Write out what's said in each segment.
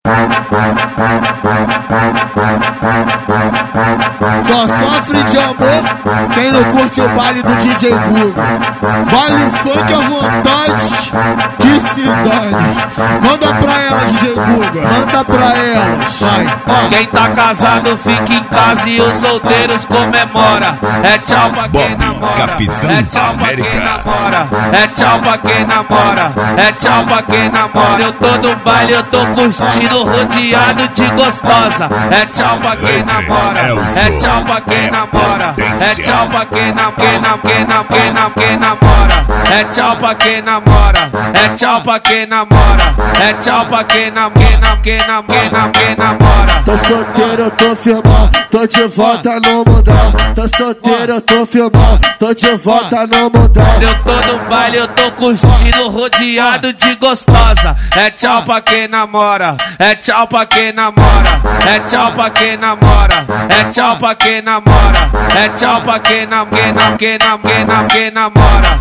Só sofre de amor quem não curte o baile do DJ Guga. Baile funk à vontade, que se dane. Manda pra ela, DJ Guga, manda pra ela, vai. Quem tá casado fica em casa e os solteiros comemora. É tchau pra quem namora, Capitão é tchau pra quem namora, é tchau pra quem namora, é tchau pra quem namora. Eu tô no baile, eu tô curtindo, rodeado de gostosa. É tchau pra quem namora, é tchau pra quem namora, é tchau pra quem namora, é tchau pra quem namora, é tchau pra quem namora, é tchau pra quem namora. Tô solteiro, eu tô firmão, tô de volta no mundão. Tô solteiro, eu tô firmão, tô de volta no mundão. Eu tô no baile, eu tô curtindo, rodeado de gostosa. É tchau pra quem namora, é tchau pra quem namora, é tchau pra quem namora, é tchau pra quem namora, é tchau pra quem namora.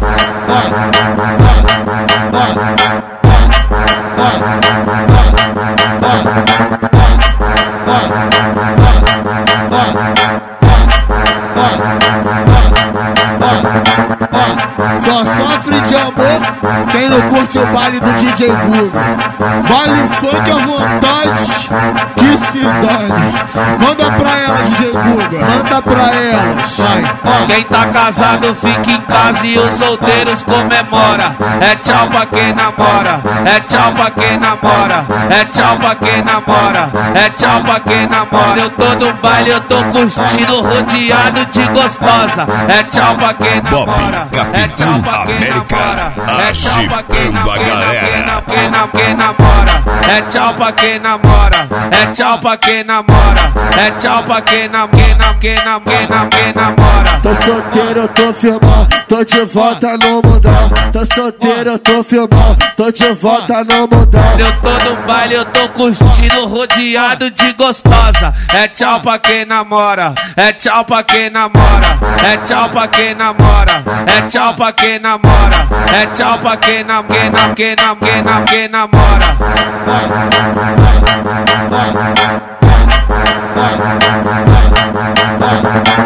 Só sofre de amor quem não curte o baile do DJ Guga. Baile funk à vontade, que se dane. Manda pra ela, DJ Guga, manda pra ela, vai. Quem tá casado fica em casa e os solteiros comemora. É tchau pra quem namora, é tchau pra quem namora, é tchau pra quem namora, é tchau pra quem namora. Eu tô no baile, eu tô curtindo, rodeado de gostosa. É tchau pra quem namora, é tchau pra quem namora, é tchau pra quem namora, é tchau pra quem namora, é tchau pra quem namora, é tchau pra quem namora. Tô solteiro, eu tô firmão, tô de volta no mundão. Tô solteiro, eu tô firmão, tô de volta no mundão. Eu tô no baile, eu tô curtindo, rodeado de gostosa. É tchau pra quem namora, é tchau pra quem namora, é tchau pra quem namora, é tchau pra quem namora, é tchau pra quem namora. Vai.